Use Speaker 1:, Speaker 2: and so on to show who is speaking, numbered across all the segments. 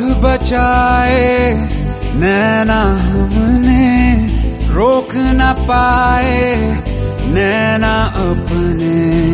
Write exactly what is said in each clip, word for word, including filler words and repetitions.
Speaker 1: बचाए नैना हमने, रोक न पाए नैना अपने।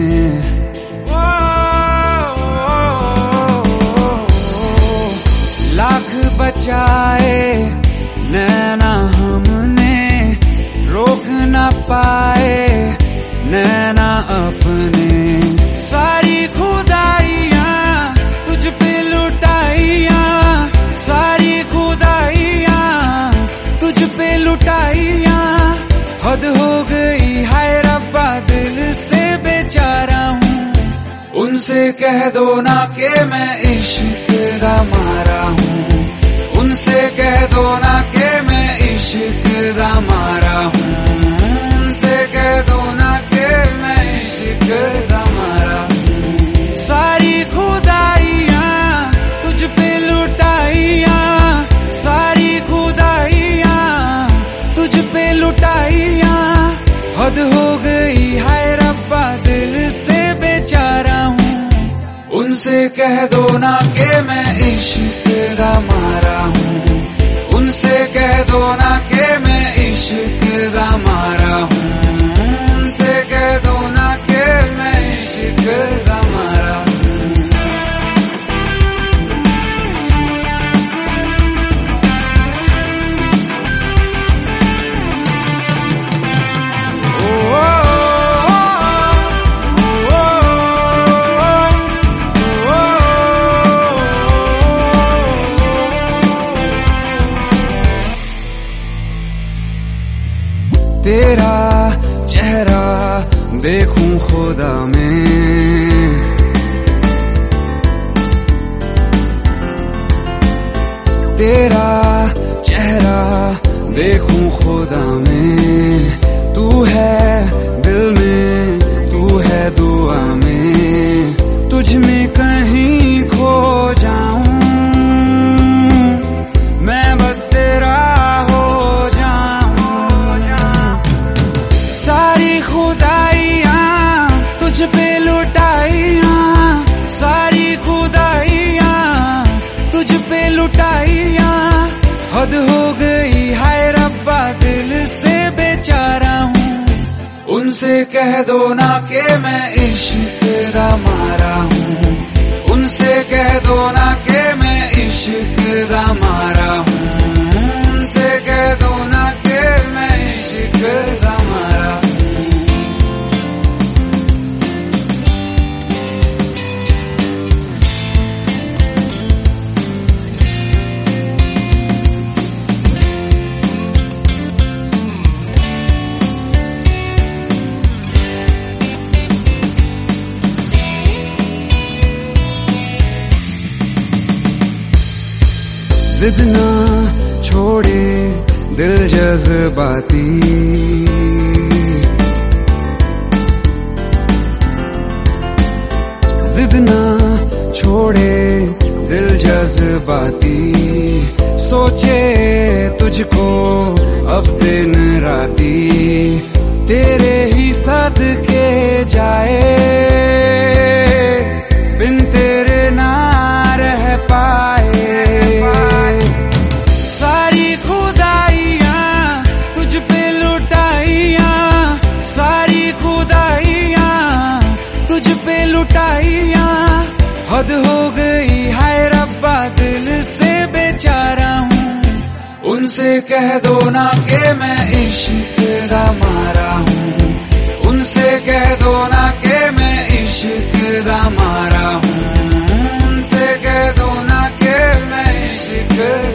Speaker 1: लाख बचाए नैना हमने, रोक न पाए नैना अपने। सारी खुदाइयां तुझ पे लुटाइयां, सारी खुदाइयां तुझ पे लुटाइयां। हद हो गई हाय रब्बा, दिल से बेचारा हूँ। उनसे कह दो ना कि मैं इश्क दा मारा हूँ, उनसे कह दो ना कि मैं इश्क दा मारा हूँ, उनसे कह दो ना कि मैं इश्क दा मारा हूँ। सारी खुदाइयां तुझ पे लुटाइयां, सारी खुदाइयां तुझ पे लुटाइयां। हद हो गई हाय रब्बा, दिल से बेचारा हूँ। उनसे कह दो ना कि मैं इश्क दा मारा हूँ, उनसे कह दो ना कि मैं इश्क दा मारा हूँ, उनसे कह दो ना कि मैं इश्क दा मारा हूँ। तेरा चेहरा देखूं खुदा में, तेरा चेहरा देखूं खुदा में। तू है दिल में, तू है दुआ में, तुझ में कहीं खो जाऊं मैं, बस तेरा तुझ पे लुटाइयां, सारी खुदाइयां तुझ पे लुटाइयां। हद हो गई हाय रब्बा, दिल से बेचारा हूँ। उनसे कह दो ना कि मैं इश्क दा मारा हूँ, उनसे कह दो ना कि मैं इश्क दा मारा हूँ, उनसे कह दो ना कि मैं इश्क दा मारा हूँ। जिद ना छोड़े दिल जज्बाती, जिद ना छोड़े दिल जज्बाती। सोचे तुझको अब दिन राती, तेरे ही सदके जाए बिन तेरे ना रह पाए। सारी खुदाइयां तुझ पे लुटाइयां, सारी खुदाइयां तुझ पे लुटाइयां। हद हो गई हाय रब्बा, दिल से बेचारा हूँ। उनसे कह दो ना कि मैं इश्क दा मारा हूँ, उनसे कह दो ना कि मैं इश्क दा मारा हूँ, उनसे कह दो ना कि मैं इश्क